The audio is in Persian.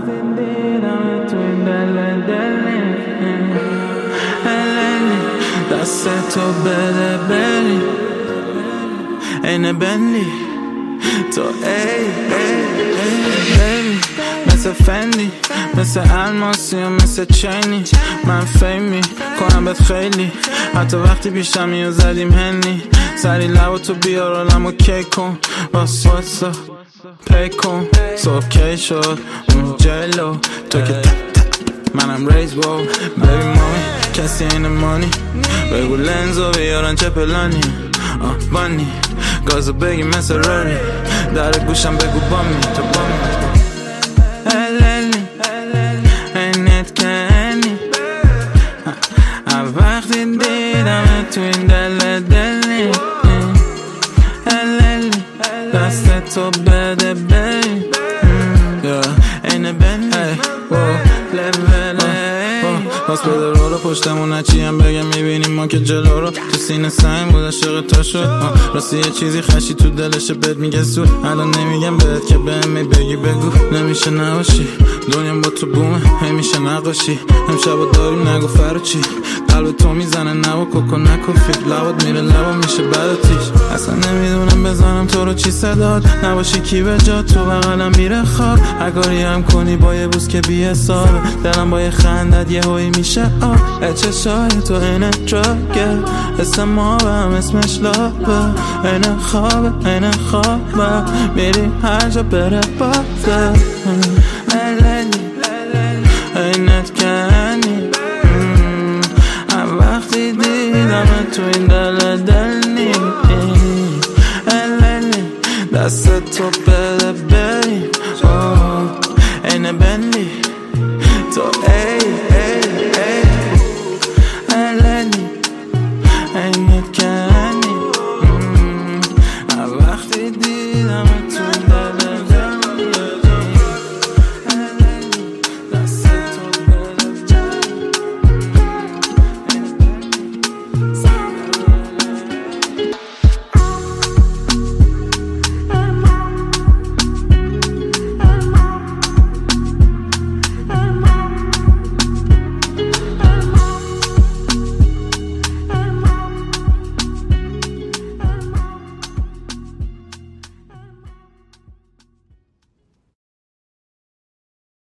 وقتی دیدم تو این دلی دست تو بده بری اینه بندی تو ای بیبی مثل فندی مثل الماسی و مثل چینی من فیمی کنم بهت خیلی حتی وقتی پیشم میو زدیم هنی سری لبا تو بیار آلم و کی کن باس واتسا پی کن صبح کی شد جلو تو که منم ریز باو بیبی مامی کسی این مانی بگو لنزو بیارن چه پلانی بانی گازو بگی مثل راری در گوشم بگو بامی تو بامی الیلی اینت کنی وقتی دیدم تو این دلی الیلی دست تو بده بری اینه بنی باز بده رو پشتمون نچیم بگم میبینیم ما که جلو رو تو سینه سنگ بود عاشق تا شد راستی یه چیزی خشی تو دلشه بهت میگه سود الان نمیگم بهت که بهم بگی بگو نمیشه نباشی دنیا با تو بومه همیشه نقاشی امشب داریم نگو فرو چی قلب تو میزنه نبا کوکو نکفی لبات میره لبا میشه بعد تیش اصلا نمیدونم بزنم تو رو چی صداد نباشی کی به جا تو بغلم میره خواب اگاری هم کنی با یه بوس که بی حسابه دلم با یه خندت یه هایی میشه چشای تو اینه دراگه اسم ما هم اسمش لابه اینه خوابه میری هر جا بره باده اینت کنی وقتی دیدم تو این دلی دست تو